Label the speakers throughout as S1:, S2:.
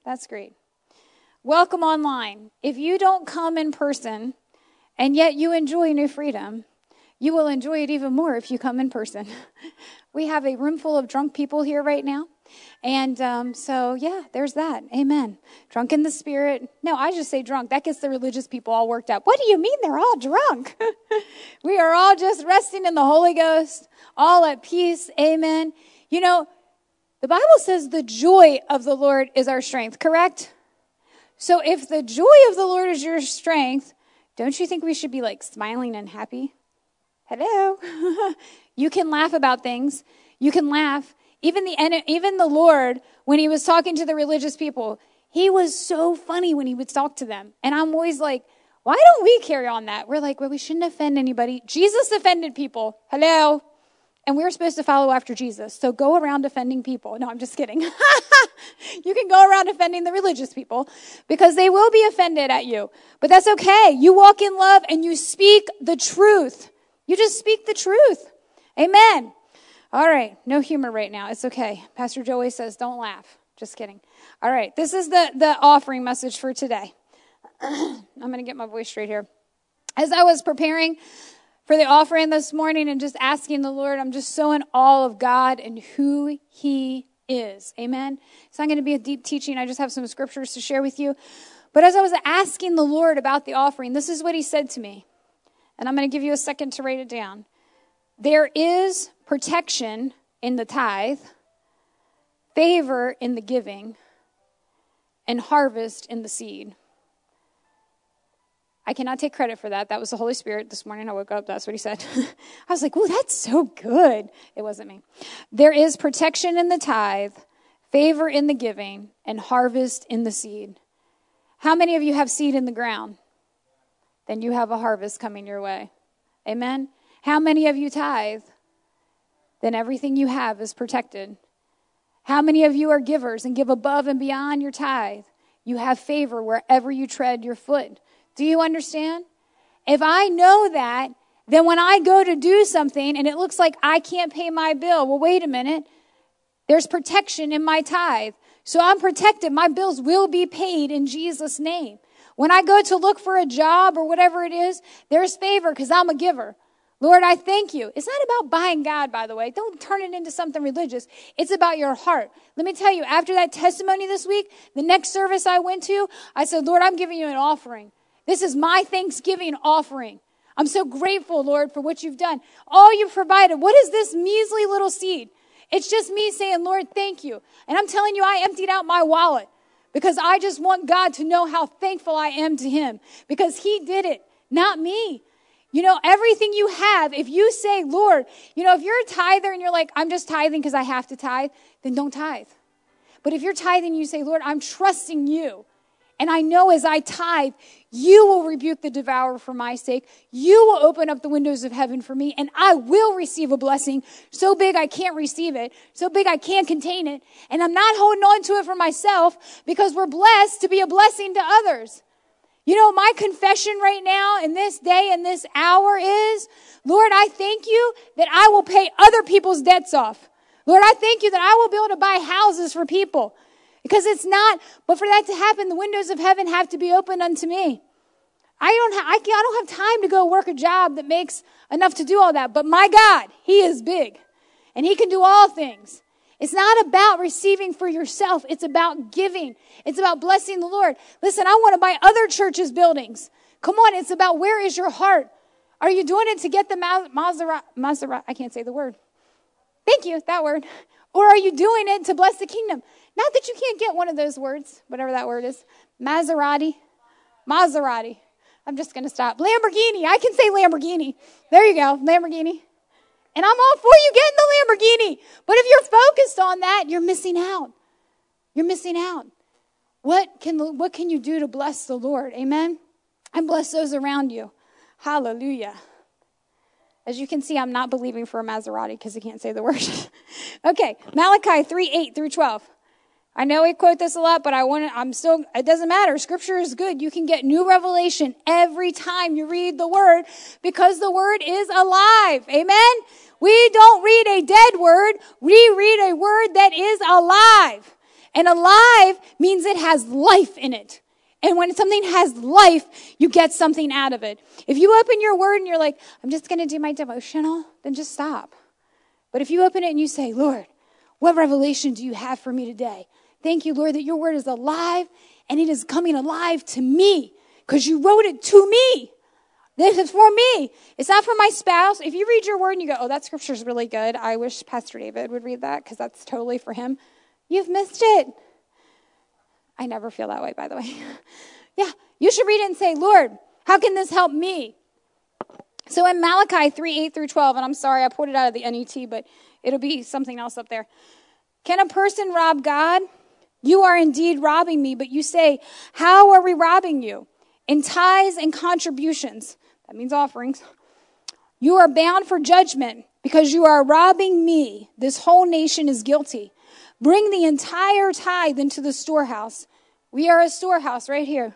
S1: That's great. Welcome online. If you don't come in person and yet you enjoy New Freedom, you will enjoy it even more if you come in person. We have a room full of drunk people here right now. And so, yeah, there's that. Amen. Drunk in the spirit. No, I just say drunk. That gets the religious people all worked up. What do you mean they're all drunk? We are all just resting in the Holy Ghost, all at peace. Amen. You know, the Bible says the joy of the Lord is our strength, correct? So if the joy of the Lord is your strength, don't you think we should be like smiling and happy? Hello. You can laugh about things. You can laugh. Even the Lord, when he was talking to the religious people, he was so funny when he would talk to them. And I'm always like, why don't we carry on that? We're like, well, we shouldn't offend anybody. Jesus offended people. Hello. And we're supposed to follow after Jesus. So go around offending people. No, I'm just kidding. You can go around offending the religious people because they will be offended at you. But that's okay. You walk in love and you speak the truth. You just speak the truth. Amen. All right. No humor right now. It's okay. Pastor Joey says, don't laugh. Just kidding. All right. This is the offering message for today. I'm going to get my voice straight here. As I was preparing for the offering this morning and just asking the Lord, I'm just so in awe of God and who he is. Amen. It's not going to be a deep teaching. I just have some scriptures to share with you. But as I was asking the Lord about the offering, this is what he said to me. And I'm going to give you a second to write it down. There is protection in the tithe, favor in the giving, and harvest in the seed. I cannot take credit for that. That was the Holy Spirit. This morning I woke up, that's what he said. I was like, oh, that's so good. It wasn't me. There is protection in the tithe, favor in the giving, and harvest in the seed. How many of you have seed in the ground? Then you have a harvest coming your way. Amen? How many of you tithe? Then everything you have is protected. How many of you are givers and give above and beyond your tithe? You have favor wherever you tread your foot. Do you understand? If I know that, then when I go to do something and it looks like I can't pay my bill, well, wait a minute. There's protection in my tithe. So I'm protected. My bills will be paid in Jesus' name. When I go to look for a job or whatever it is, there's favor because I'm a giver. Lord, I thank you. It's not about buying God, by the way. Don't turn it into something religious. It's about your heart. Let me tell you, after that testimony this week, the next service I went to, I said, Lord, I'm giving you an offering. This is my Thanksgiving offering. I'm so grateful, Lord, for what you've done. All you've provided. What is this measly little seed? It's just me saying, Lord, thank you. And I'm telling you, I emptied out my wallet because I just want God to know how thankful I am to him because he did it, not me. You know, everything you have, if you say, Lord, you know, if you're a tither and you're like, I'm just tithing because I have to tithe, then don't tithe. But if you're tithing, you say, Lord, I'm trusting you. And I know as I tithe, you will rebuke the devourer for my sake. You will open up the windows of heaven for me, and I will receive a blessing so big I can't receive it, so big I can't contain it. And I'm not holding on to it for myself because we're blessed to be a blessing to others. You know, my confession right now in this day and this hour is, Lord, I thank you that I will pay other people's debts off. Lord, I thank you that I will be able to buy houses for people. Because it's not, but for that to happen, the windows of heaven have to be opened unto me. I don't have time to go work a job that makes enough to do all that. But my God, he is big and he can do all things. It's not about receiving for yourself. It's about giving. It's about blessing the Lord. Listen, I want to buy other churches' buildings. Come on, it's about where is your heart? Are you doing it to get the Maserati? I can't say the word. Thank you, that word. Or are you doing it to bless the kingdom? Not that you can't get one of those words, whatever that word is. Maserati. I'm just going to stop. Lamborghini. I can say Lamborghini. There you go, Lamborghini. And I'm all for you getting the Lamborghini. But if you're focused on that, you're missing out. You're missing out. What can you do to bless the Lord? Amen? And bless those around you. Hallelujah. As you can see, I'm not believing for a Maserati because I can't say the word. Okay, Malachi 3:8-12. I know we quote this a lot, but it doesn't matter. Scripture is good. You can get new revelation every time you read the word because the word is alive. Amen? We don't read a dead word. We read a word that is alive. And alive means it has life in it. And when something has life, you get something out of it. If you open your word and you're like, I'm just going to do my devotional, then just stop. But if you open it and you say, Lord, what revelation do you have for me today? Thank you, Lord, that your word is alive and it is coming alive to me because you wrote it to me. This is for me. It's not for my spouse. If you read your word and you go, oh, that scripture is really good. I wish Pastor David would read that because that's totally for him. You've missed it. I never feel that way, by the way. Yeah, you should read it and say, Lord, how can this help me? So in Malachi 3:8-12, and I'm sorry, I pulled it out of the NET, but it'll be something else up there. Can a person rob God? You are indeed robbing me, but you say, how are we robbing you? In tithes and contributions. That means offerings. You are bound for judgment because you are robbing me. This whole nation is guilty. Bring the entire tithe into the storehouse. We are a storehouse right here.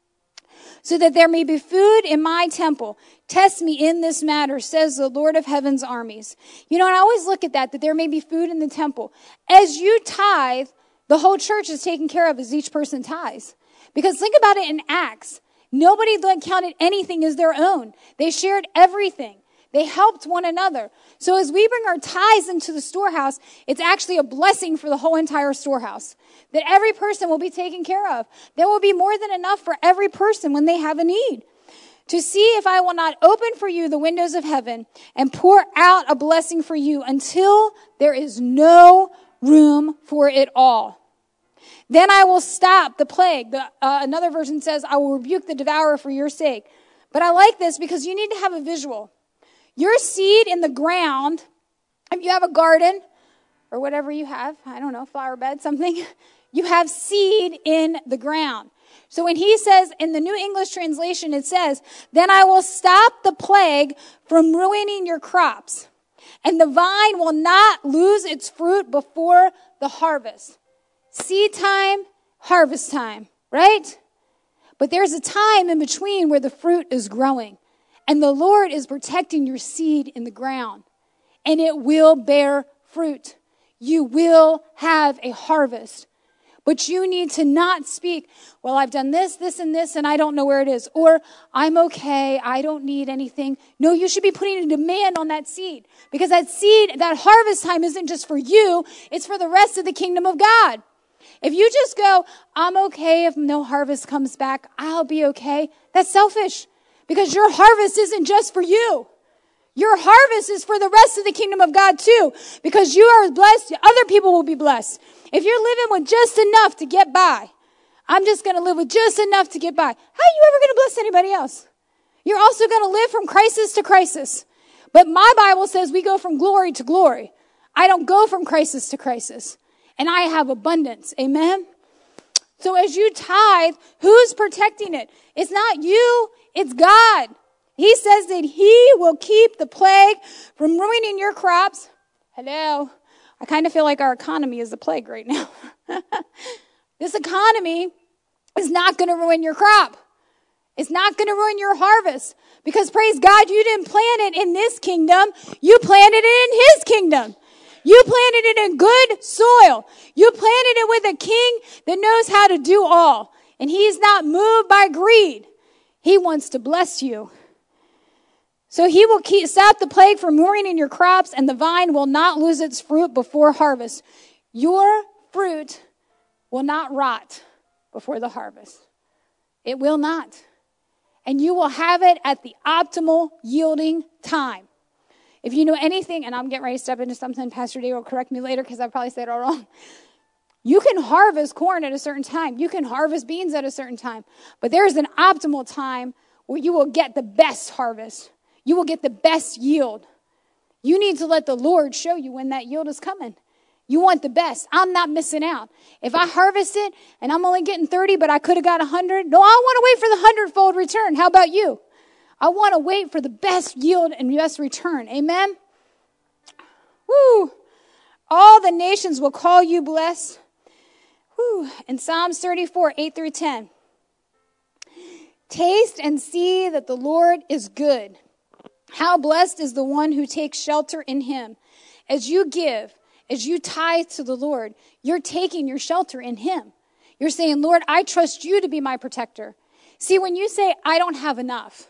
S1: So that there may be food in my temple. Test me in this matter, says the Lord of heaven's armies. You know, and I always look at that there may be food in the temple. As you tithe, the whole church is taken care of as each person tithes. Because think about it in Acts. Nobody counted anything as their own. They shared everything. They helped one another. So as we bring our tithes into the storehouse, it's actually a blessing for the whole entire storehouse. That every person will be taken care of. There will be more than enough for every person when they have a need. To see if I will not open for you the windows of heaven and pour out a blessing for you until there is no room for it all. Then I will stop the plague. Another version says, I will rebuke the devourer for your sake. But I like this because you need to have a visual. Your seed in the ground, if you have a garden or whatever you have, I don't know, flower bed, something, you have seed in the ground. So when he says in the New English translation, it says, then I will stop the plague from ruining your crops, and the vine will not lose its fruit before the harvest. Seed time, harvest time, right? But there's a time in between where the fruit is growing. And the Lord is protecting your seed in the ground. And it will bear fruit. You will have a harvest. But you need to not speak, well, I've done this, this, and this, and I don't know where it is. Or, I'm okay, I don't need anything. No, you should be putting a demand on that seed. Because that seed, that harvest time isn't just for you, it's for the rest of the kingdom of God. If you just go, I'm okay if no harvest comes back, I'll be okay, that's selfish. Because your harvest isn't just for you. Your harvest is for the rest of the kingdom of God too. Because you are blessed, other people will be blessed. If you're living with just enough to get by, I'm just going to live with just enough to get by. How are you ever going to bless anybody else? You're also going to live from crisis to crisis. But my Bible says we go from glory to glory. I don't go from crisis to crisis. And I have abundance. Amen? So as you tithe, who's protecting it? It's not you, it's God. He says that he will keep the plague from ruining your crops. Hello. I kind of feel like our economy is a plague right now. This economy is not going to ruin your crop. It's not going to ruin your harvest. Because praise God, you didn't plant it in this kingdom. You planted it in his kingdom. You planted it in good soil. You planted it with a king that knows how to do all. And he's not moved by greed. He wants to bless you. So he will stop the plague from ruining your crops, and the vine will not lose its fruit before harvest. Your fruit will not rot before the harvest. It will not. And you will have it at the optimal yielding time. If you know anything, and I'm getting ready to step into something, Pastor Dave will correct me later because I probably said it all wrong. You can harvest corn at a certain time. You can harvest beans at a certain time. But there's an optimal time where you will get the best harvest. You will get the best yield. You need to let the Lord show you when that yield is coming. You want the best. I'm not missing out. If I harvest it and I'm only getting 30, but I could have got 100, no, I want to wait for the 100-fold return. How about you? I want to wait for the best yield and best return. Amen? Woo! All the nations will call you blessed. Woo! In Psalms 34, 8-10. Taste and see that the Lord is good. How blessed is the one who takes shelter in him. As you give As you tithe to the Lord, you're taking your shelter in him. You're saying, Lord, I trust you to be my protector. See, when you say, I don't have enough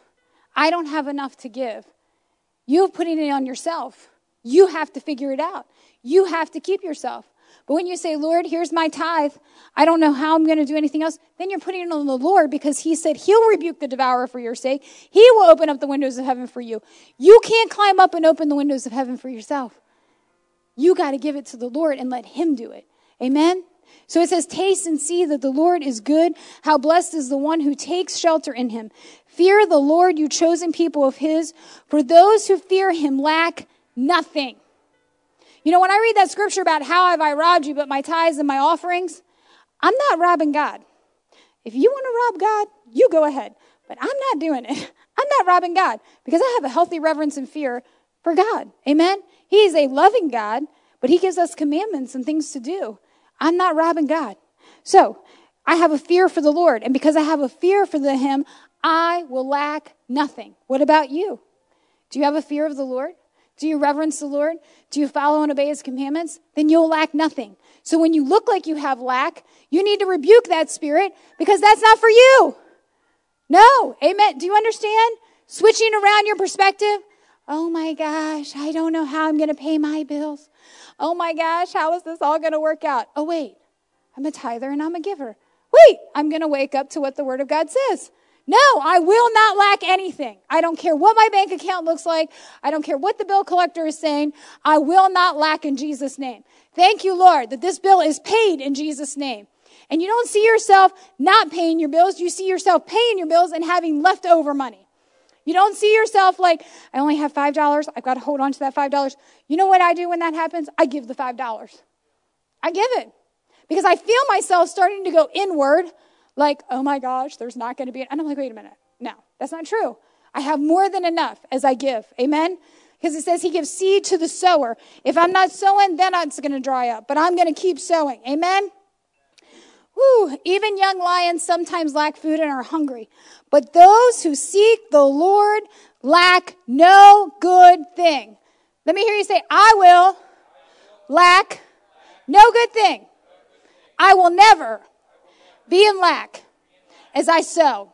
S1: to give, you're putting it on yourself. You have to figure it out. You have to keep yourself. But when you say, Lord, here's my tithe, I don't know how I'm going to do anything else, then you're putting it on the Lord, because he said he'll rebuke the devourer for your sake. He will open up the windows of heaven for you. You can't climb up and open the windows of heaven for yourself. You got to give it to the Lord and let him do it. Amen? So it says, taste and see that the Lord is good. How blessed is the one who takes shelter in him. Fear the Lord, you chosen people of his. For those who fear him lack nothing. You know, when I read that scripture about how have I robbed you but my tithes and my offerings, I'm not robbing God. If you want to rob God, you go ahead. But I'm not doing it. I'm not robbing God, because I have a healthy reverence and fear for God. Amen? He is a loving God, but he gives us commandments and things to do. I'm not robbing God. So I have a fear for the Lord. And because I have a fear for him, I will lack nothing. What about you? Do you have a fear of the Lord? Do you reverence the Lord? Do you follow and obey his commandments? Then you'll lack nothing. So when you look like you have lack, you need to rebuke that spirit, because that's not for you. No. Amen. Do you understand? Switching around your perspective. Oh my gosh, I don't know how I'm going to pay my bills. Oh my gosh, how is this all going to work out? Oh wait, I'm a tither and I'm a giver. Wait, I'm going to wake up to what the word of God says. No, I will not lack anything. I don't care what my bank account looks like. I don't care what the bill collector is saying. I will not lack in Jesus' name. Thank you, Lord, that this bill is paid in Jesus' name. And you don't see yourself not paying your bills. You see yourself paying your bills and having leftover money. You don't see yourself like, I only have $5. I've got to hold on to that $5. You know what I do when that happens? I give the $5. I give it. Because I feel myself starting to go inward, like, oh my gosh, there's not going to be, and I'm like, wait a minute. No, that's not true. I have more than enough as I give. Amen? Because it says he gives seed to the sower. If I'm not sowing, then it's going to dry up. But I'm going to keep sowing. Amen? Woo, even young lions sometimes lack food and are hungry. But those who seek the Lord lack no good thing. Let me hear you say, I will lack no good thing. I will never be in lack as I sow.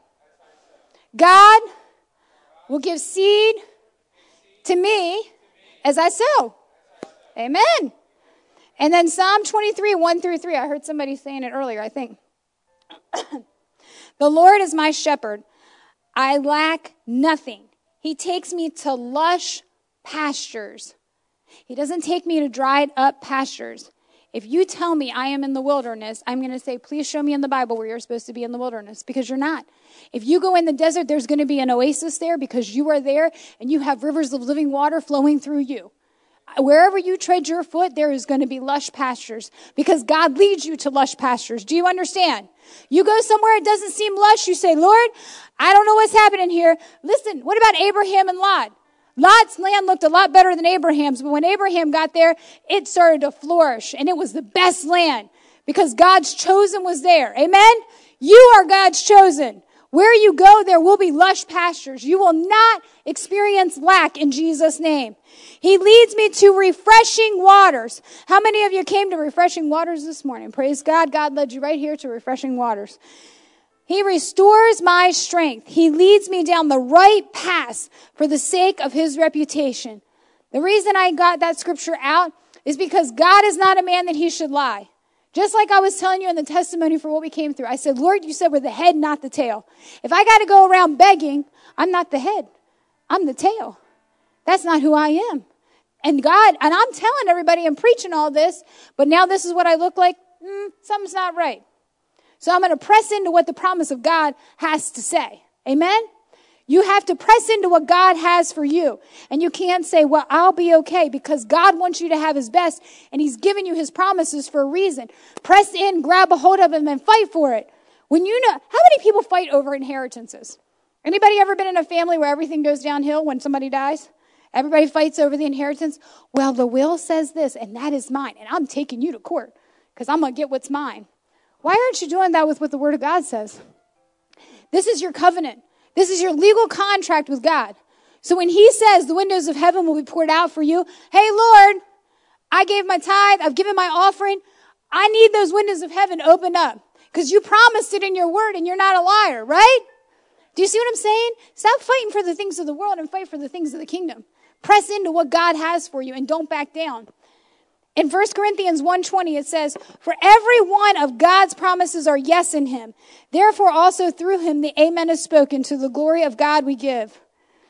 S1: God will give seed to me as I sow. Amen. And then Psalm 23, 1-3. I heard somebody saying it earlier, I think. The Lord is my shepherd. I lack nothing. He takes me to lush pastures. He doesn't take me to dried up pastures. If you tell me I am in the wilderness, I'm going to say, please show me in the Bible where you're supposed to be in the wilderness, because you're not. If you go in the desert, there's going to be an oasis there because you are there and you have rivers of living water flowing through you. Wherever you tread your foot, there is going to be lush pastures, because God leads you to lush pastures. Do you understand? You go somewhere it doesn't seem lush, you say, Lord, I don't know what's happening here. Listen, what about Abraham and Lot? Lot's land looked a lot better than Abraham's, but when Abraham got there, it started to flourish, and it was the best land because God's chosen was there. Amen? You are God's chosen. Where you go, there will be lush pastures. You will not experience lack in Jesus' name. He leads me to refreshing waters. How many of you came to refreshing waters this morning? Praise God. God led you right here to refreshing waters. He restores my strength. He leads me down the right path for the sake of his reputation. The reason I got that scripture out is because God is not a man that he should lie. Just like I was telling you in the testimony for what we came through. I said, Lord, you said we're the head, not the tail. If I got to go around begging, I'm not the head. I'm the tail. That's not who I am. And God, and I'm telling everybody and preaching all this, but now this is what I look like. Something's not right. So I'm going to press into what the promise of God has to say. Amen? You have to press into what God has for you. And you can't say, well, I'll be okay, because God wants you to have his best, and he's given you his promises for a reason. Press in, grab a hold of him, and fight for it. When you know, how many people fight over inheritances? Anybody ever been in a family where everything goes downhill when somebody dies? Everybody fights over the inheritance. Well, the will says this, and that is mine, and I'm taking you to court because I'm going to get what's mine. Why aren't you doing that with what the Word of God says? This is your covenant. This is your legal contract with God. So when he says the windows of heaven will be poured out for you, hey, Lord, I gave my tithe. I've given my offering. I need those windows of heaven opened up because you promised it in your word and you're not a liar, right? Do you see what I'm saying? Stop fighting for the things of the world and fight for the things of the kingdom. Press into what God has for you and don't back down. In 1 Corinthians 1:20, it says, for every one of God's promises are yes in him. Therefore also through him the amen is spoken, to the glory of God we give.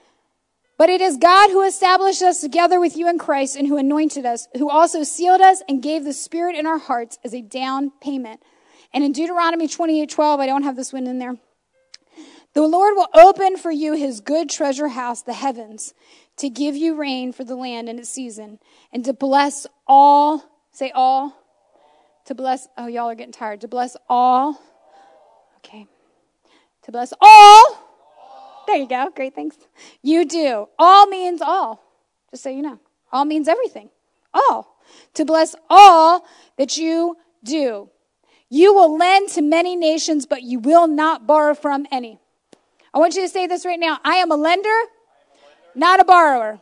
S1: But it is God who established us together with you in Christ and who anointed us, who also sealed us and gave the Spirit in our hearts as a down payment. And in Deuteronomy 28:12, I don't have this one in there. The Lord will open for you his good treasure house, the heavens, to give you rain for the land in its season, and to bless all, say all, to bless, oh, y'all are getting tired, to bless all, okay, to bless all, there you go, great, thanks, you do. All means all, just so you know. All means everything, all. To bless all that you do. You will lend to many nations, but you will not borrow from any. I want you to say this right now. I am a lender, not a borrower.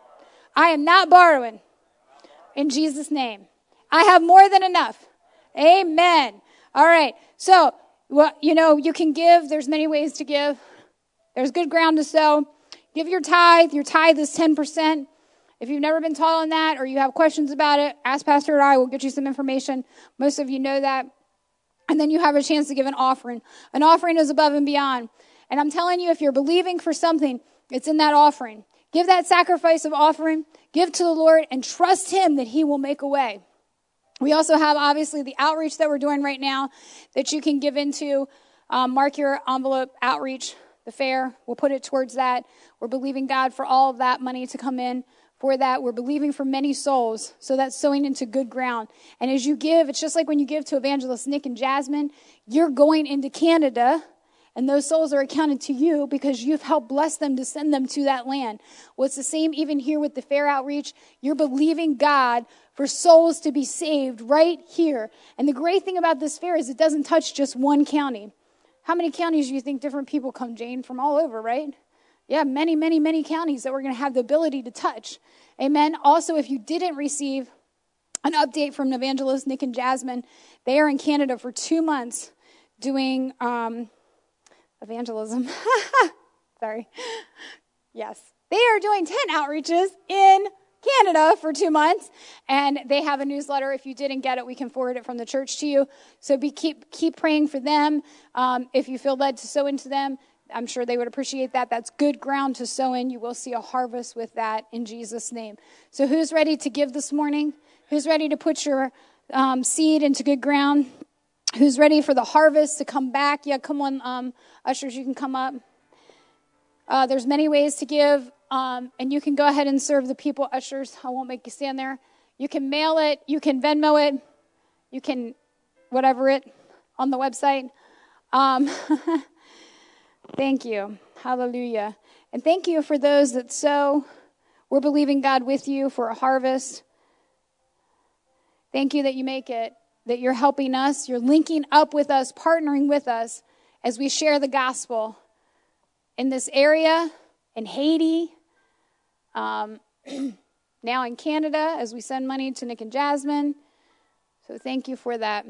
S1: I am not borrowing. In Jesus' name. I have more than enough. Amen. All right. So, well, you know, you can give. There's many ways to give. There's good ground to sow. Give your tithe. Your tithe is 10%. If you've never been taught on that or you have questions about it, ask Pastor or I. We'll get you some information. Most of you know that. And then you have a chance to give an offering. An offering is above and beyond. And I'm telling you, if you're believing for something, it's in that offering. Give that sacrifice of offering, give to the Lord, and trust him that he will make a way. We also have, obviously, the outreach that we're doing right now that you can give into. Mark your envelope, outreach, the fair. We'll put it towards that. We're believing God for all of that money to come in. For that, we're believing for many souls, so that's sowing into good ground. And as you give, it's just like when you give to Evangelist Nick and Jasmine, you're going into Canada, and those souls are accounted to you because you've helped bless them to send them to that land. Well, it's the same even here with the fair outreach. You're believing God for souls to be saved right here. And the great thing about this fair is it doesn't touch just one county. How many counties do you think different people come, Jane? From all over, right? Yeah, many, many, many counties that we're going to have the ability to touch. Amen. Also, if you didn't receive an update from Evangelist Nick and Jasmine, they are in Canada for 2 months doing evangelism. Sorry. Yes. They are doing 10 outreaches in Canada for 2 months, and they have a newsletter. If you didn't get it, we can forward it from the church to you. So keep praying for them. If you feel led to sow into them, I'm sure they would appreciate that. That's good ground to sow in. You will see a harvest with that in Jesus' name. So who's ready to give this morning? Who's ready to put your seed into good ground? Who's ready for the harvest to come back? Yeah, come on, ushers, you can come up. There's many ways to give, and you can go ahead and serve the people. Ushers, I won't make you stand there. You can mail it. You can Venmo it. You can whatever it on the website. Thank you. Hallelujah. And thank you for those that sow. We're believing God with you for a harvest. Thank you that you make it, that you're helping us. You're linking up with us, partnering with us as we share the gospel in this area, in Haiti, now in Canada, as we send money to Nick and Jasmine. So thank you for that.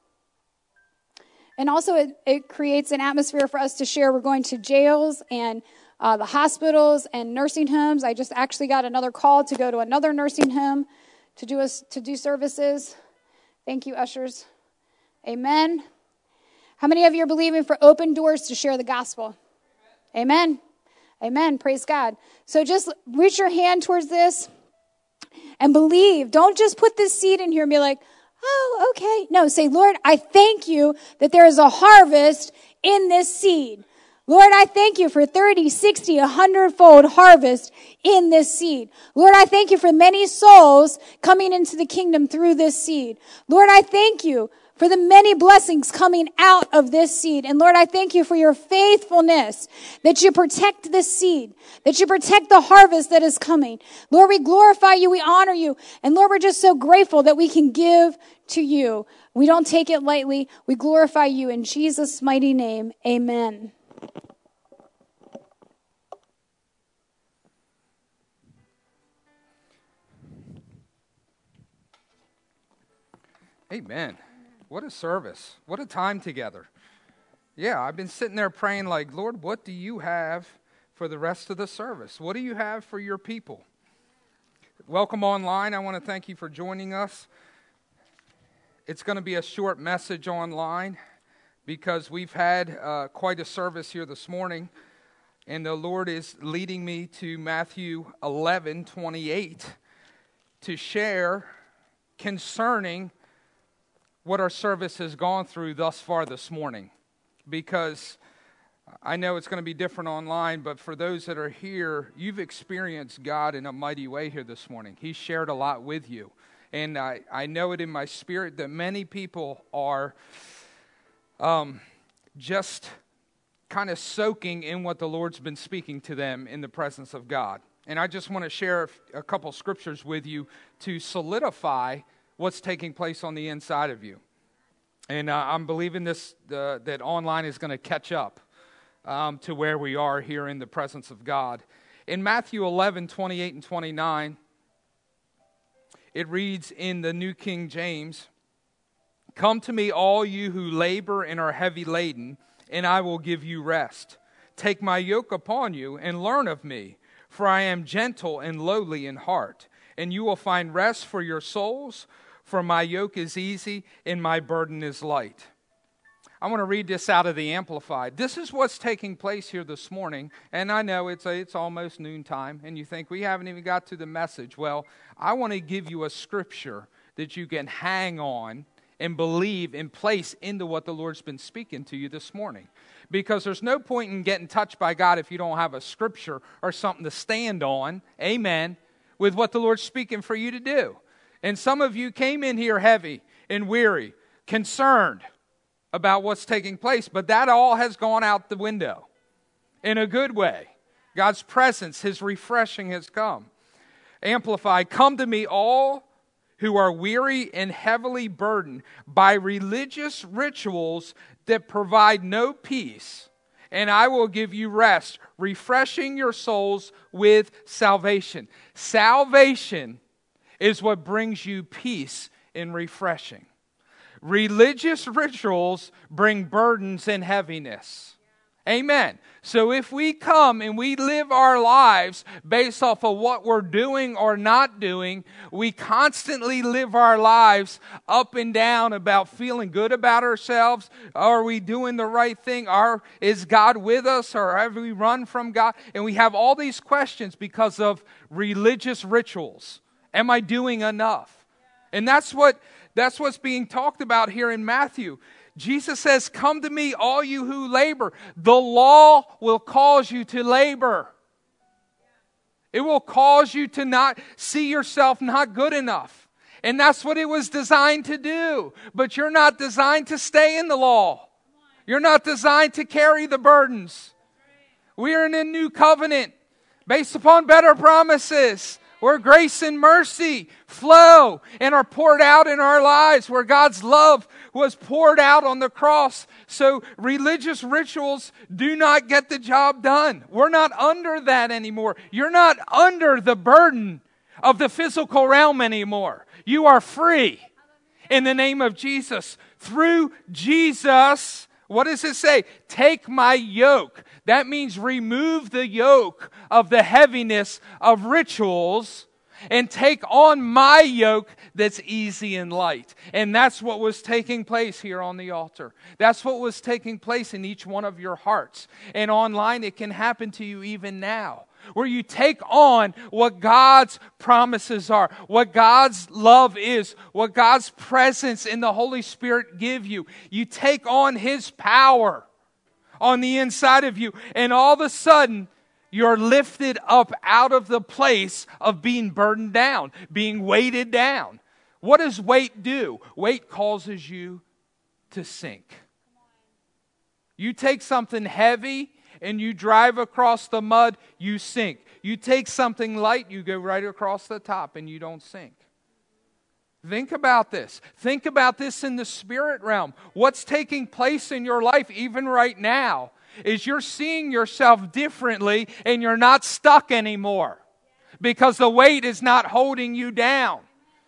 S1: And also it creates an atmosphere for us to share. We're going to jails and the hospitals and nursing homes. I just actually got another call to go to another nursing home to do services. Thank you, ushers. Amen. How many of you are believing for open doors to share the gospel? Amen. Amen. Praise God. So just reach your hand towards this and believe. Don't just put this seed in here and be like, oh, okay. No, say, Lord, I thank you that there is a harvest in this seed. Lord, I thank you for 30, 60, 100-fold harvest in this seed. Lord, I thank you for many souls coming into the kingdom through this seed. Lord, I thank you for the many blessings coming out of this seed. And Lord, I thank you for your faithfulness, that you protect this seed, that you protect the harvest that is coming. Lord, we glorify you, we honor you. And Lord, we're just so grateful that we can give to you. We don't take it lightly. We glorify you in Jesus' mighty name. Amen.
S2: Amen. What a service. What a time together. Yeah, I've been sitting there praying like, Lord, what do you have for the rest of the service? What do you have for your people? Welcome online. I want to thank you for joining us. It's going to be a short message online because we've had quite a service here this morning, and the Lord is leading me to Matthew 11:28 to share concerning what our service has gone through thus far this morning, because I know it's going to be different online, but for those that are here, you've experienced God in a mighty way here this morning. He shared a lot with you, and I know it in my spirit that many people are just kind of soaking in what the Lord's been speaking to them in the presence of God. And I just want to share a couple scriptures with you to solidify what's taking place on the inside of you. And I'm believing that online is going to catch up to where we are here in the presence of God. In Matthew 11:28 and 29, it reads in the New King James, "Come to me, all you who labor and are heavy laden, and I will give you rest. Take my yoke upon you and learn of me, for I am gentle and lowly in heart, and you will find rest for your souls. For my yoke is easy and my burden is light." I want to read this out of the Amplified. This is what's taking place here this morning. And I know it's almost noontime, and you think we haven't even got to the message. Well, I want to give you a scripture that you can hang on and believe and place into what the Lord's been speaking to you this morning. Because there's no point in getting touched by God if you don't have a scripture or something to stand on, amen, with what the Lord's speaking for you to do. And some of you came in here heavy and weary, concerned about what's taking place, but that all has gone out the window in a good way. God's presence, His refreshing has come. Amplified, "Come to me all who are weary and heavily burdened by religious rituals that provide no peace, and I will give you rest, refreshing your souls with salvation." Salvation is what brings you peace and refreshing. Religious rituals bring burdens and heaviness. Amen. So if we come and we live our lives based off of what we're doing or not doing, we constantly live our lives up and down about feeling good about ourselves. Are we doing the right thing? Is God with us, or have we run from God? And we have all these questions because of religious rituals. Am I doing enough? And that's what's being talked about here in Matthew. Jesus says, "Come to me, all you who labor." The law will cause you to labor. It will cause you to not see yourself not good enough. And that's what it was designed to do. But you're not designed to stay in the law. You're not designed to carry the burdens. We are in a new covenant based upon better promises, where grace and mercy flow and are poured out in our lives, where God's love was poured out on the cross. So religious rituals do not get the job done. We're not under that anymore. You're not under the burden of the physical realm anymore. You are free in the name of Jesus. Through Jesus, what does it say? Take my yoke. That means remove the yoke of the heaviness of rituals and take on my yoke that's easy and light. And that's what was taking place here on the altar. That's what was taking place in each one of your hearts. And online, it can happen to you even now, where you take on what God's promises are, what God's love is, what God's presence in the Holy Spirit give you. You take on His power on the inside of you, and all of a sudden, you're lifted up out of the place of being burdened down, being weighted down. What does weight do? Weight causes you to sink. You take something heavy and you drive across the mud, you sink. You take something light, you go right across the top and you don't sink. Think about this. Think about this in the spirit realm. What's taking place in your life even right now is you're seeing yourself differently and you're not stuck anymore because the weight is not holding you down.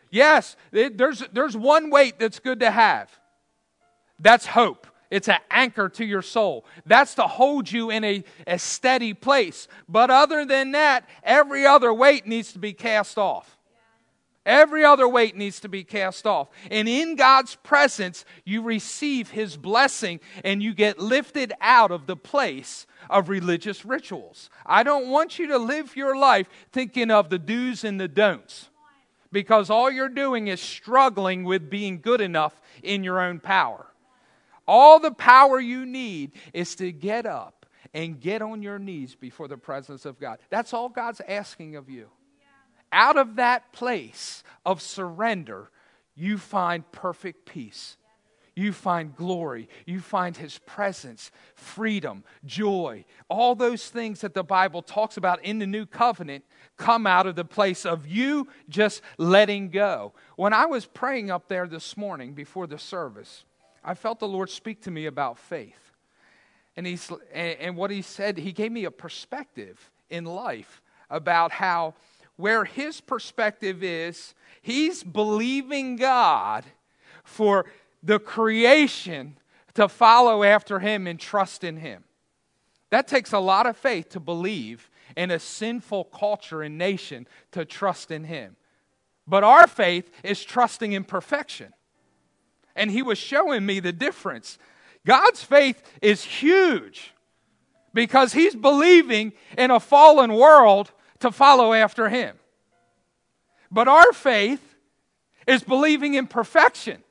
S2: Yes, there's one weight that's good to have. That's hope. It's an anchor to your soul. That's to hold you in a steady place. But other than that, every other weight needs to be cast off. Every other weight needs to be cast off. And in God's presence, you receive His blessing and you get lifted out of the place of religious rituals. I don't want you to live your life thinking of the do's and the don'ts, because all you're doing is struggling with being good enough in your own power. All the power you need is to get up and get on your knees before the presence of God. That's all God's asking of you. Out of that place of surrender, you find perfect peace. You find glory. You find His presence, freedom, joy. All those things that the Bible talks about in the new covenant come out of the place of you just letting go. When I was praying up there this morning before the service, I felt the Lord speak to me about faith. And what He said, He gave me a perspective in life about how where His perspective is, He's believing God for the creation to follow after Him and trust in Him. That takes a lot of faith to believe in a sinful culture and nation to trust in Him. But our faith is trusting in perfection. And He was showing me the difference. God's faith is huge because He's believing in a fallen world to follow after Him. But our faith is believing in perfection.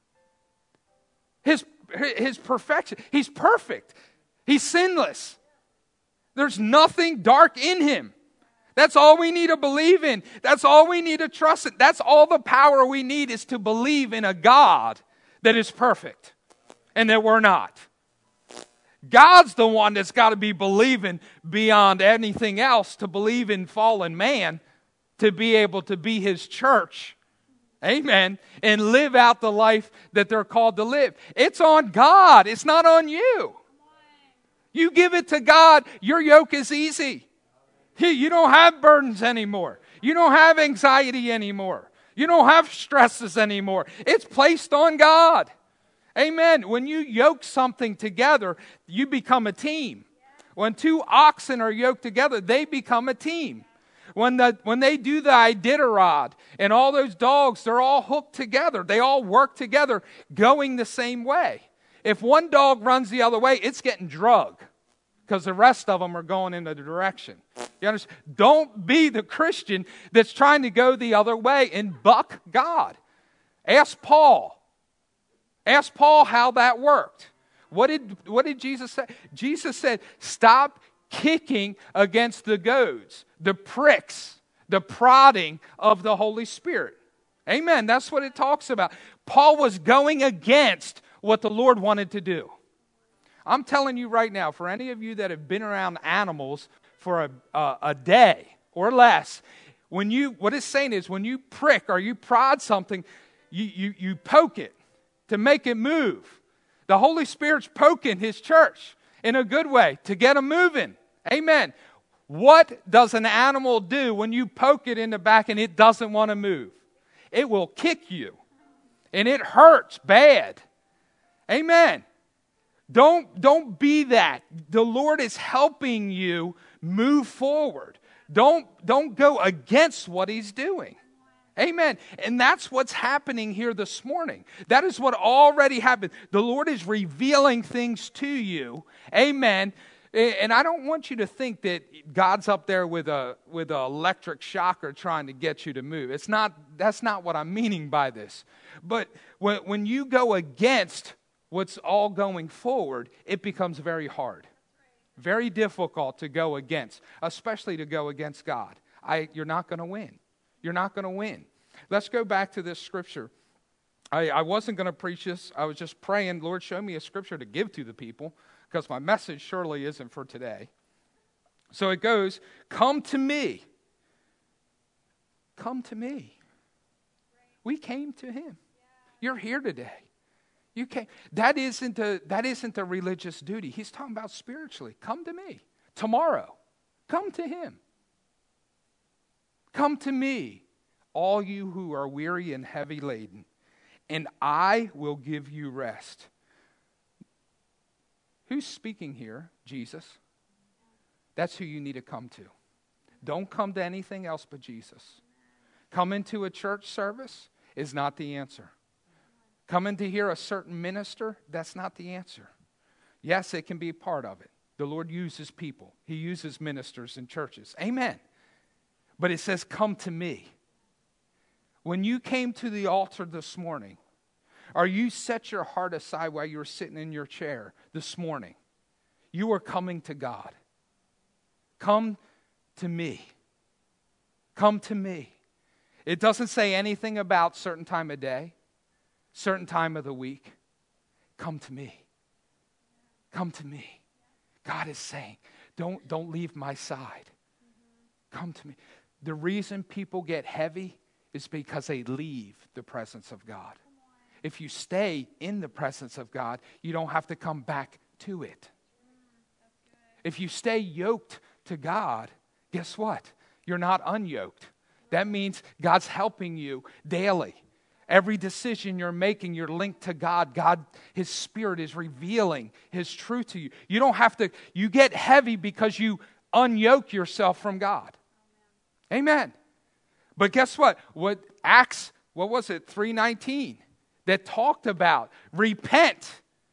S2: His perfection. He's perfect. He's sinless. There's nothing dark in Him. That's all we need to believe in. That's all we need to trust in. That's all the power we need, is to believe in a God that is perfect and that we're not. God's the one that's got to be believing beyond anything else, to believe in fallen man, to be able to be His church. Amen. And live out the life that they're called to live. It's on God. It's not on you. You give it to God, your yoke is easy. You don't have burdens anymore. You don't have anxiety anymore. You don't have stresses anymore. It's placed on God. Amen. When you yoke something together, you become a team. When two oxen are yoked together, they become a team. When they do the Iditarod and all those dogs, they're all hooked together. They all work together going the same way. If one dog runs the other way, it's getting drugged because the rest of them are going in the direction. You understand? Don't be the Christian that's trying to go the other way and buck God. Ask Paul. Ask Paul how that worked. What did Jesus say? Jesus said, stop kicking against the goads, the pricks, the prodding of the Holy Spirit. Amen. That's what it talks about. Paul was going against what the Lord wanted to do. I'm telling you right now, for any of you that have been around animals for a day or less, what it's saying is when you prick or you prod something, you poke it to make it move. The Holy Spirit's poking His church in a good way to get them moving. Amen. What does an animal do when you poke it in the back and it doesn't want to move? It will kick you. And it hurts bad. Amen. Don't be that. The Lord is helping you move forward. Don't go against what He's doing. Amen. And that's what's happening here this morning. That is what already happened. The Lord is revealing things to you. Amen. And I don't want you to think that God's up there with an electric shocker trying to get you to move. That's not what I'm meaning by this. But when you go against what's all going forward, it becomes very hard. Very difficult to go against, especially to go against God. You're not going to win. You're not going to win. Let's go back to this scripture. I wasn't going to preach this. I was just praying, Lord, show me a scripture to give to the people, because my message surely isn't for today. So it goes, come to me. Come to me. We came to Him. You're here today. You came. That isn't a religious duty. He's talking about spiritually. Come to me. Tomorrow, come to Him. Come to me, all you who are weary and heavy laden, and I will give you rest. Who's speaking here? Jesus. That's who you need to come to. Don't come to anything else but Jesus. Coming to a church service is not the answer. Coming to hear a certain minister, that's not the answer. Yes, it can be part of it. The Lord uses people. He uses ministers in churches. Amen. But it says, come to me. When you came to the altar this morning, or you set your heart aside while you were sitting in your chair this morning, you were coming to God. Come to me. Come to me. It doesn't say anything about certain time of day, certain time of the week. Come to me. Come to me. God is saying, don't leave my side. Come to me. The reason people get heavy is because they leave the presence of God. If you stay in the presence of God, you don't have to come back to it. If you stay yoked to God, guess what? You're not unyoked. That means God's helping you daily. Every decision you're making, you're linked to God. God, His Spirit is revealing His truth to you. You don't have to, you get heavy because you unyoke yourself from God. Amen. But guess what? What was it, 3:19, that talked about repent.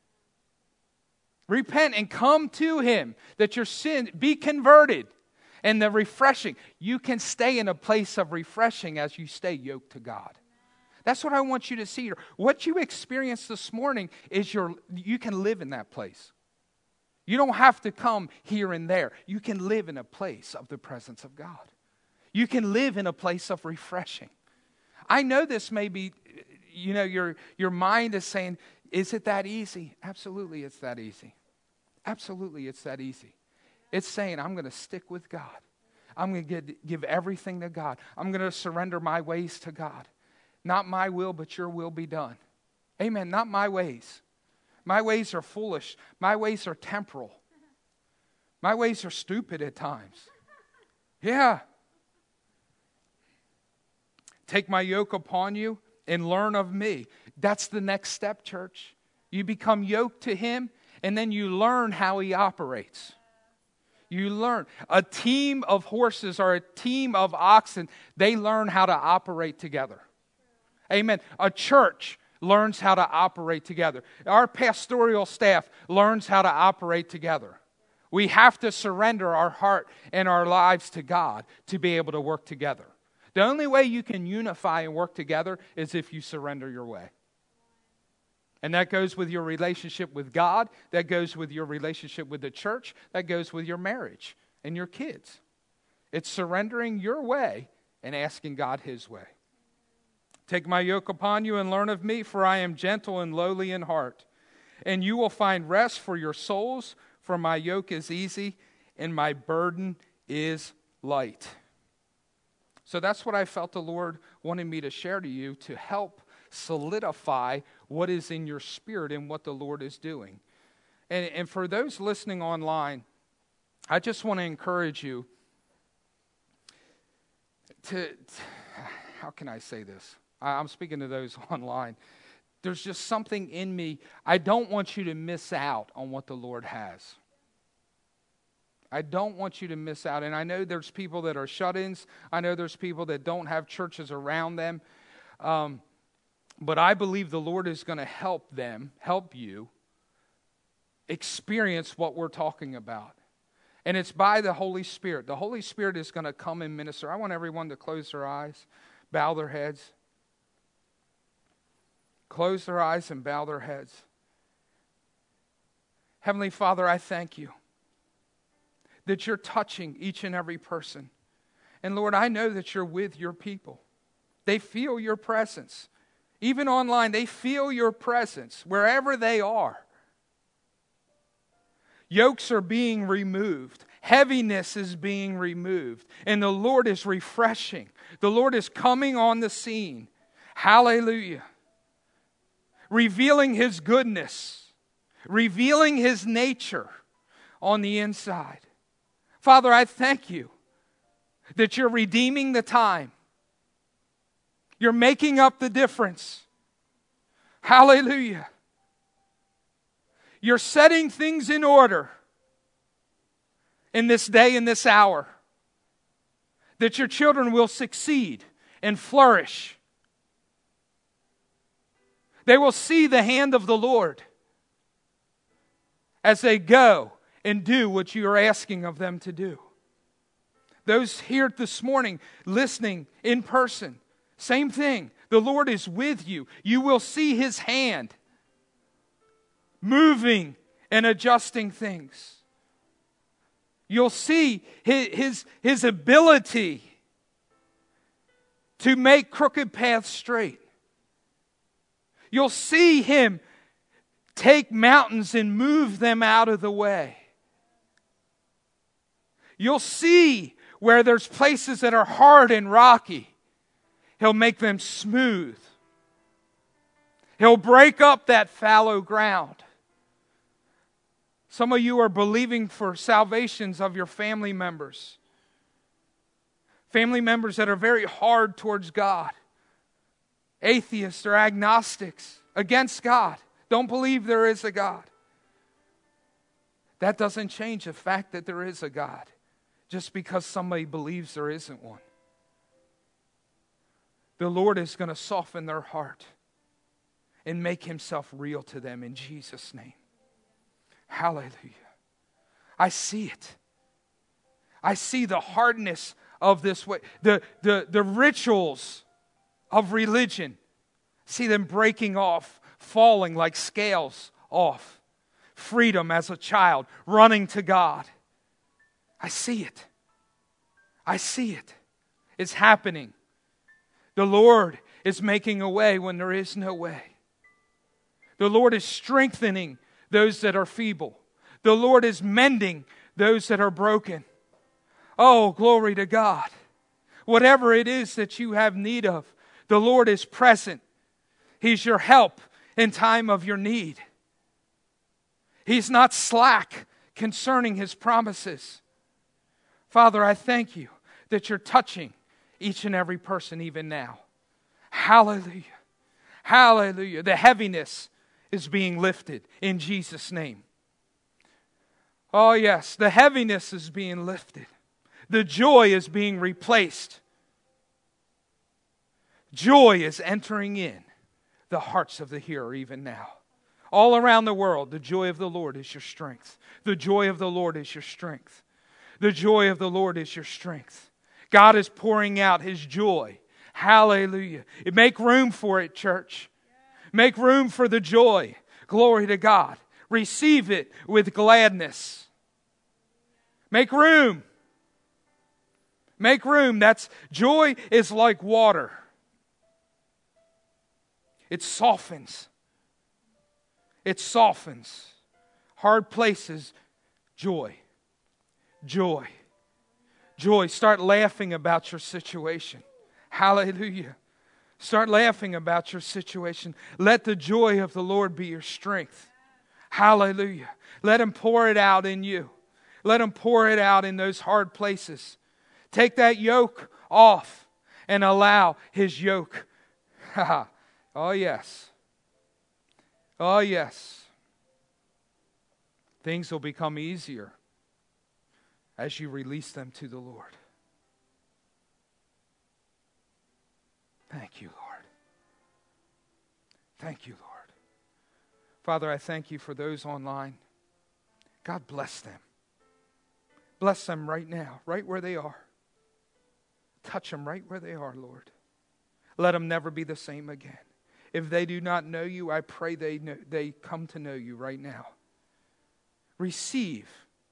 S2: Repent and come to Him, that your sin be converted. And the refreshing, you can stay in a place of refreshing as you stay yoked to God. That's what I want you to see here. What you experienced this morning is you can live in that place. You don't have to come here and there. You can live in a place of the presence of God. You can live in a place of refreshing. I know this may be, your mind is saying, is it that easy? Absolutely, it's that easy. Absolutely, it's that easy. It's saying, I'm going to stick with God. I'm going to give everything to God. I'm going to surrender my ways to God. Not my will, but your will be done. Amen. Not my ways. My ways are foolish. My ways are temporal. My ways are stupid at times. Yeah. Take my yoke upon you and learn of me. That's the next step, church. You become yoked to Him, and then you learn how He operates. You learn. A team of horses or a team of oxen, they learn how to operate together. Amen. A church learns how to operate together. Our pastoral staff learns how to operate together. We have to surrender our heart and our lives to God to be able to work together. The only way you can unify and work together is if you surrender your way. And that goes with your relationship with God. That goes with your relationship with the church. That goes with your marriage and your kids. It's surrendering your way and asking God His way. Take my yoke upon you and learn of me, for I am gentle and lowly in heart. And you will find rest for your souls, for my yoke is easy and my burden is light. So that's what I felt the Lord wanted me to share to you to help solidify what is in your spirit and what the Lord is doing. And for those listening online, I just want to encourage you to how can I say this? I'm speaking to those online. There's just something in me. I don't want you to miss out on what the Lord has. I don't want you to miss out. And I know there's people that are shut-ins. I know there's people that don't have churches around them. But I believe the Lord is going to help you experience what we're talking about. And it's by the Holy Spirit. The Holy Spirit is going to come and minister. I want everyone to close their eyes, bow their heads. Close their eyes and bow their heads. Heavenly Father, I thank you that you're touching each and every person. And Lord, I know that you're with your people. They feel your presence. Even online, they feel your presence wherever they are. Yokes are being removed. Heaviness is being removed. And the Lord is refreshing. The Lord is coming on the scene. Hallelujah. Revealing His goodness. Revealing His nature on the inside. Father, I thank you that you're redeeming the time. You're making up the difference. Hallelujah. You're setting things in order in this day and this hour, that your children will succeed and flourish. They will see the hand of the Lord as they go and do what you are asking of them to do. Those here this morning listening in person, same thing. The Lord is with you. You will see His hand moving and adjusting things. You'll see His ability to make crooked paths straight. You'll see Him take mountains and move them out of the way. You'll see where there's places that are hard and rocky, He'll make them smooth. He'll break up that fallow ground. Some of you are believing for salvations of your family members. Family members that are very hard towards God. Atheists or agnostics against God. Don't believe there is a God. That doesn't change the fact that there is a God, just because somebody believes there isn't one. The Lord is going to soften their heart and make Himself real to them in Jesus' name. Hallelujah. I see it. I see the hardness of this way. The rituals of religion. See them breaking off, falling like scales off. Freedom as a child, running to God. I see it. I see it. It's happening. The Lord is making a way when there is no way. The Lord is strengthening those that are feeble. The Lord is mending those that are broken. Oh, glory to God. Whatever it is that you have need of, the Lord is present. He's your help in time of your need. He's not slack concerning His promises. Father, I thank You that You're touching each and every person even now. Hallelujah. Hallelujah. The heaviness is being lifted in Jesus' name. Oh yes, the heaviness is being lifted. The joy is being replaced. Joy is entering in the hearts of the hearer even now. All around the world, the joy of the Lord is your strength. The joy of the Lord is your strength. The joy of the Lord is your strength. God is pouring out His joy. Hallelujah. Make room for it, church. Make room for the joy. Glory to God. Receive it with gladness. Make room. Make room. Joy is like water. It softens. It softens. Hard places, joy. Joy. Joy. Start laughing about your situation. Hallelujah. Start laughing about your situation. Let the joy of the Lord be your strength. Hallelujah. Let Him pour it out in you. Let Him pour it out in those hard places. Take that yoke off and allow His yoke. Oh yes. Oh yes. Things will become easier as you release them to the Lord. Thank You, Lord. Thank You, Lord. Father, I thank You for those online. God bless them. Bless them right now, right where they are. Touch them right where they are, Lord. Let them never be the same again. If they do not know You, I pray they come to know You right now. Receive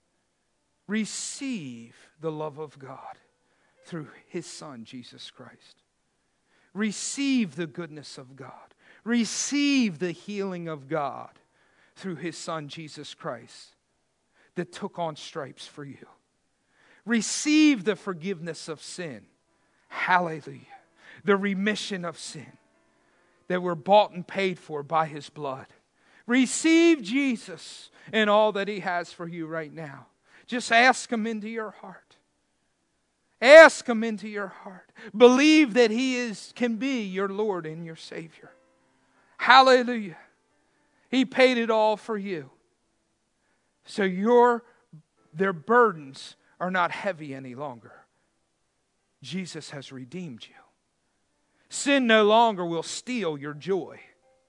S2: the love of God through His Son, Jesus Christ. Receive the goodness of God. Receive the healing of God through His Son, Jesus Christ, that took on stripes for you. Receive the forgiveness of sin. Hallelujah. The remission of sin that were bought and paid for by His blood. Receive Jesus and all that He has for you right now. Just ask Him into your heart. Ask Him into your heart. Believe that He can be your Lord and your Savior. Hallelujah. He paid it all for you. So their burdens are not heavy any longer. Jesus has redeemed you. Sin no longer will steal your joy.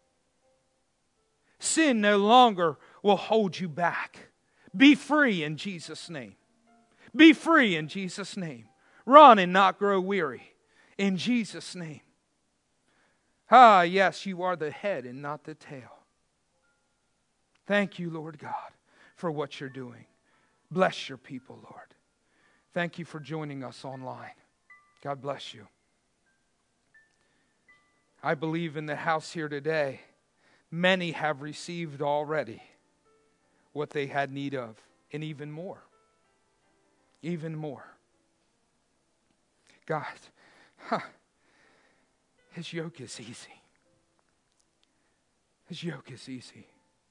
S2: Sin no longer will hold you back. Be free in Jesus' name. Be free in Jesus' name. Run and not grow weary in Jesus' name. Ah, yes, you are the head and not the tail. Thank you, Lord God, for what you're doing. Bless your people, Lord. Thank you for joining us online. God bless you. I believe in the house here today, many have received already what they had need of, and even more. Even more. God, His yoke is easy. His yoke is easy.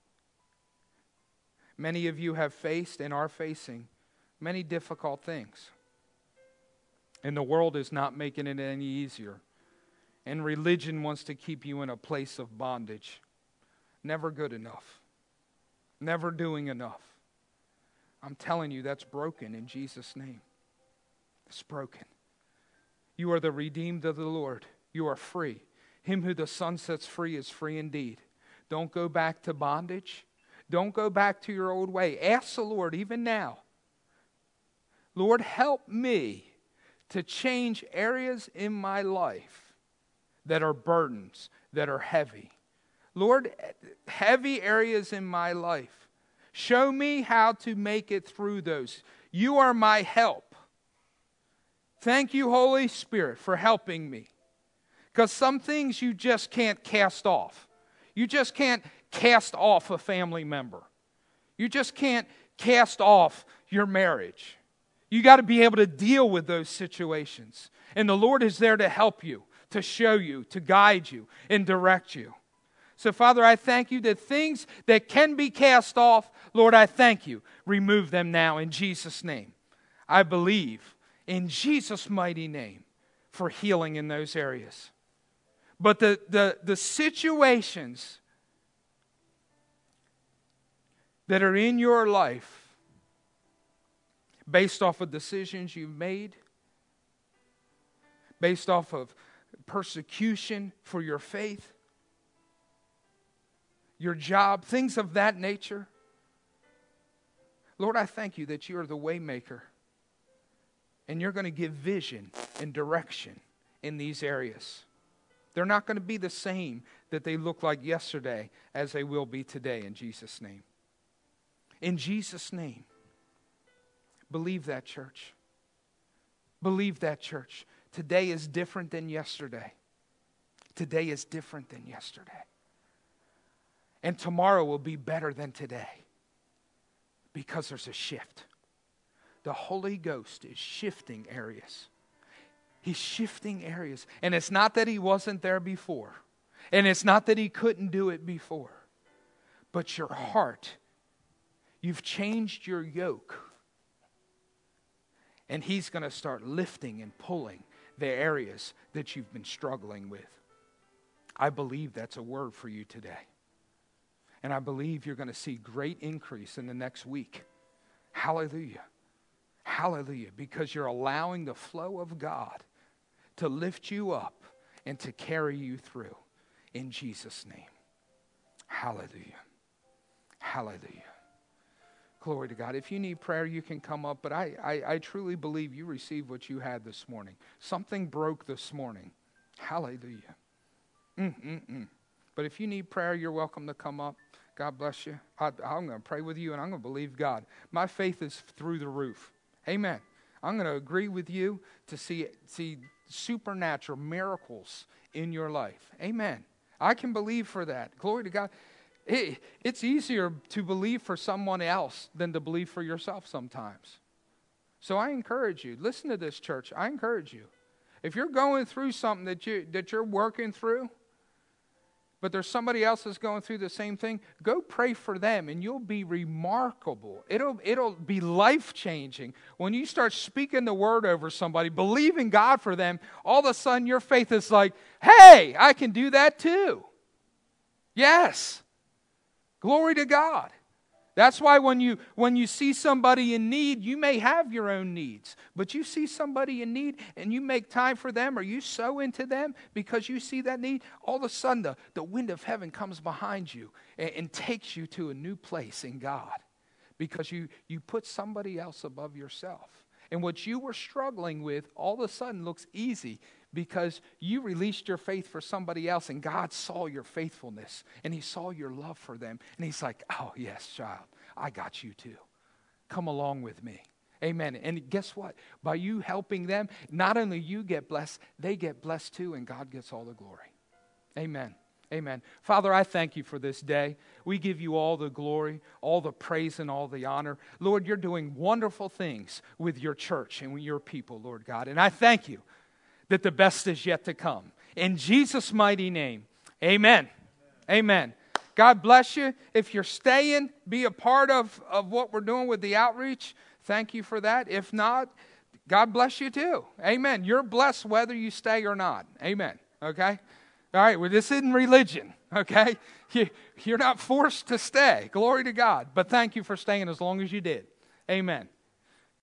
S2: Many of you have faced and are facing many difficult things. And the world is not making it any easier. And religion wants to keep you in a place of bondage. Never good enough. Never doing enough. I'm telling you, that's broken in Jesus' name. It's broken. You are the redeemed of the Lord. You are free. Him who the Son sets free is free indeed. Don't go back to bondage. Don't go back to your old way. Ask the Lord even now, Lord, help me to change areas in my life that are burdens, that are heavy. Lord, heavy areas in my life. Show me how to make it through those. You are my help. Thank you, Holy Spirit, for helping me. Because some things you just can't cast off. You just can't cast off a family member. You just can't cast off your marriage. You got to be able to deal with those situations. And the Lord is there to help you, to show you, to guide you, and direct you. So, Father, I thank you that things that can be cast off, Lord, I thank you. Remove them now in Jesus' name. I believe in Jesus' mighty name for healing in those areas. But the situations that are in your life based off of decisions you've made, based off of persecution for your faith, your job, things of that nature. Lord, I thank you that you are the way maker. And you're going to give vision and direction in these areas. They're not going to be the same that they looked like yesterday as they will be today in Jesus' name. In Jesus' name. Believe that, church. Believe that, church. Today is different than yesterday. Today is different than yesterday. And tomorrow will be better than today. Because there's a shift. The Holy Ghost is shifting areas. He's shifting areas. And it's not that He wasn't there before. And it's not that He couldn't do it before. But your heart, you've changed your yoke. And He's going to start lifting and pulling the areas that you've been struggling with. I believe that's a word for you today. And I believe you're going to see great increase in the next week. Hallelujah. Hallelujah. Because you're allowing the flow of God to lift you up and to carry you through. In Jesus' name. Hallelujah. Hallelujah. Glory to God. If you need prayer, you can come up. But I truly believe you received what you had this morning. Something broke this morning. Hallelujah. But if you need prayer, you're welcome to come up. God bless you. I'm going to pray with you, and I'm going to believe God. My faith is through the roof. Amen. I'm going to agree with you to see supernatural miracles in your life. Amen. I can believe for that. Glory to God. It's easier to believe for someone else than to believe for yourself sometimes. So I encourage you. Listen to this, church. I encourage you. If you're going through something that you're working through, but there's somebody else that's going through the same thing, go pray for them and you'll be remarkable. It'll be life-changing. When you start speaking the word over somebody, believing God for them, all of a sudden your faith is like, hey, I can do that too. Yes. Glory to God. That's why when you see somebody in need, you may have your own needs, but you see somebody in need and you make time for them or you sow into them because you see that need, all of a sudden the wind of heaven comes behind you and takes you to a new place in God because you put somebody else above yourself. And what you were struggling with all of a sudden looks easy because you released your faith for somebody else and God saw your faithfulness and He saw your love for them. And He's like, oh, yes, child, I got you too. Come along with me. Amen. And guess what? By you helping them, not only you get blessed, they get blessed too, and God gets all the glory. Amen. Amen. Father, I thank you for this day. We give you all the glory, all the praise, and all the honor. Lord, you're doing wonderful things with your church and with your people, Lord God. And I thank you that the best is yet to come. In Jesus' mighty name, amen. Amen. God bless you. If you're staying, be a part of what we're doing with the outreach. Thank you for that. If not, God bless you too. Amen. You're blessed whether you stay or not. Amen. Okay? All right, well, this isn't religion, okay? You're not forced to stay. Glory to God. But thank you for staying as long as you did. Amen.